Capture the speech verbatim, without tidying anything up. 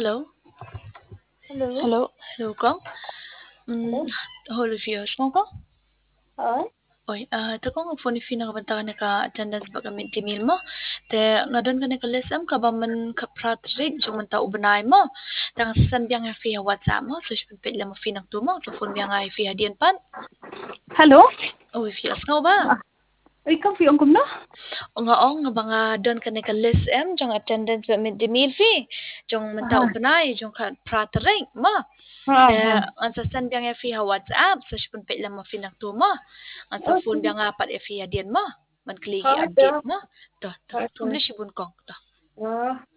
Hello? Hello. Hello? Hello ko? Hmm, Hello. holo fios mo ko? Ay? Oy, ah, ito kong phone fi nakabanta ka naka-attendance ba kami timil mo. Te, ngadon ka naka-lesam ka ba man ka-pratrig, yung man tao banay mo. Tang sasan biya nga fiya WhatsApp mo, so siya pila mo fi tumo, so phone biya nga fiya diyan pan. Hello. Oy, fios nga ba? Ay, ikaw fi ang kumna? O nga o, nga ba nga doon ka naka-lesam, yung attendance ba mi timil fi, yung man tao Ah, banay, yung ka-pratrig mo. ah, Te, ah. ang sasan biya nga fiya WhatsApp, so siya pila mo fi tumo. Ang sa phone biya nga pat fiya diyan mo. Man kligi Hi, update Beth. mo. To, to, Hi, publish ibon kong to. Ah,